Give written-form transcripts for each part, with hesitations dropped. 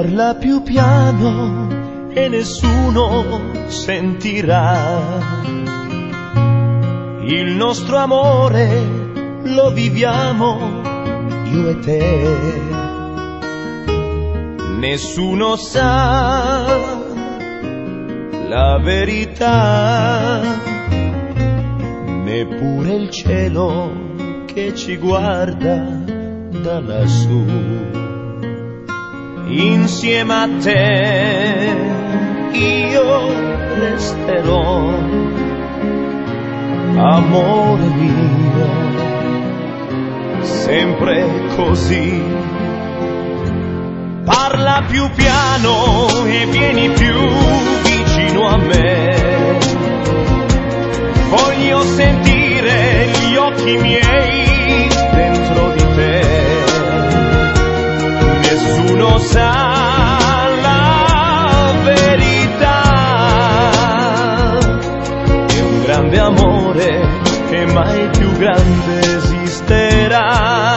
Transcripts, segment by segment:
Parla più piano e nessuno sentirà. Il nostro amore lo viviamo io e te. Nessuno sa la verità, neppure il cielo che ci guarda da lassù. Insieme a te io resterò, amore mio, sempre così. Parla più piano e vieni più vicino a me. Voglio sentire gli occhi miei dentro di te. Nessuno sa la verità. È un grande amore che mai più grande esisterà.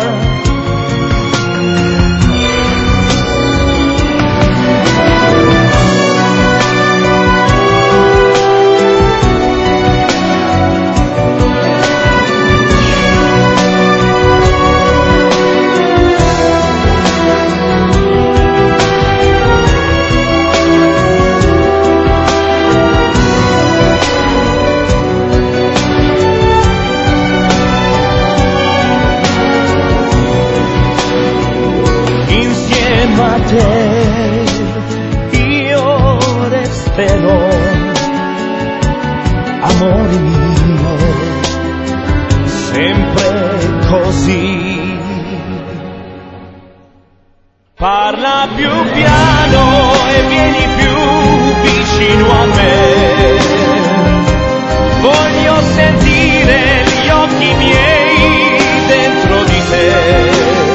A te io resterò, amore mio, sempre così. Parla più piano e vieni più vicino a me. Voglio sentire gli occhi miei dentro di te.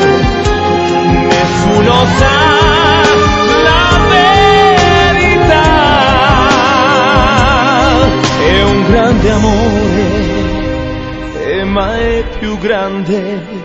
Nessuno sa la verità. È un grande amore e mai più grande